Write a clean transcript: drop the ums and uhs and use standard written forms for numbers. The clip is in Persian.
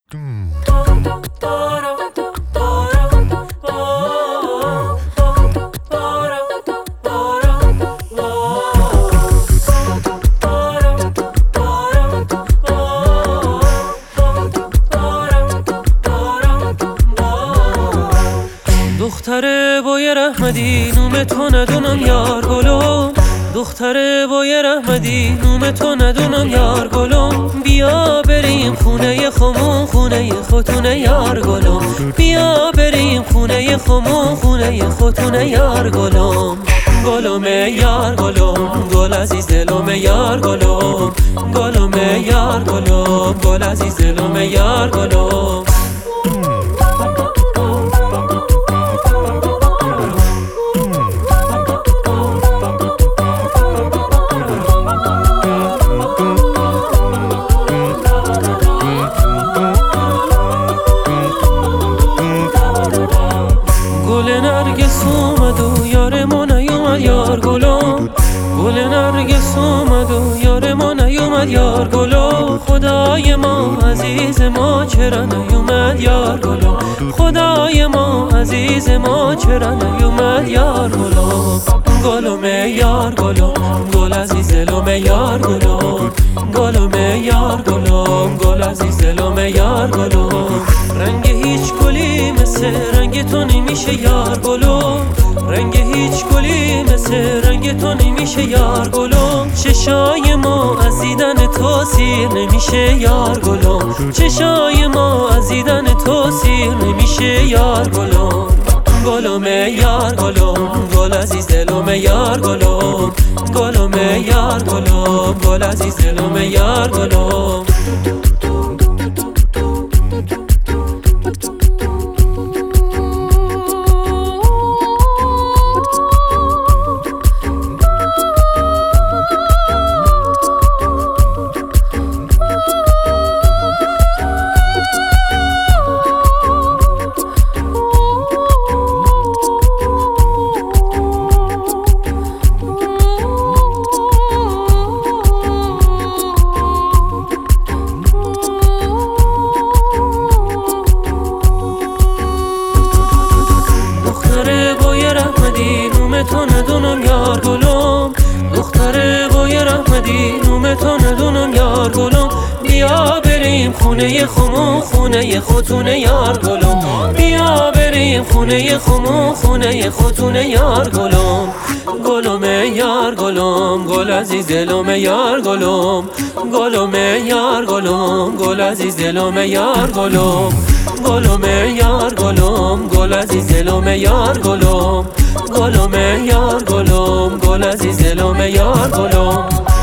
دختره با یه رحمدی نوم تو ندونم یار گلم، دختره با یه رحمدی نوم تو ندونم یار گلم. بیا بریم خونه خمون، خونه خودتونه یار گلم. بیا بریم خونه خمون، خونه خودتونه یار گلم. گلم یار گلم، گل عزیز دلم یار گلم. گلم یار گلم، گل عزیز دلم یار گلم. گل نرگس اومد و یار ما نیومد یار گلم. گل نرگس اومد و یار ما نیومد یار گلم. خدای ما عزیز ما چرا نیومد یار گلم. خدای ما عزیز ما چرا نیومد یار گلم. گلم یار گلم، گل عزیز دلم یار گلم. گلم یار گلم، گل عزیز دلم یار گلم. رنگ هیچ گلی مثل رنگ تو نمیشه یار گلم. رنگ هیچ گلی مثل رنگ تو نمیشه یار گلم. چشای ما از دیدن تو سیر نمیشه یار گلم. چشای ما از دیدن تو سیر نمیشه یار گلم. گلم یار گلم، گل عزیز دلم یار گلم. گلم یار گلم، گل عزیز دلم یار گلم. نوم تو ندونم یار گلم. دختره با یه رحمدی نوم تو ندونم یار گلم. بیا بریم خونه خمون، خونه خودتونه یار گلم. بیا بریم خونه خمون، خونه خودتونه یار گلم. گلم یار گلم، گل عزیز دلم یار گلم. گلم یار گلم، گل عزیز دلم یار گلم. گلم یار گلم، گل عزیز دلم یار گلم. گلم یار گلم، گل عزیز دلم یار گلم.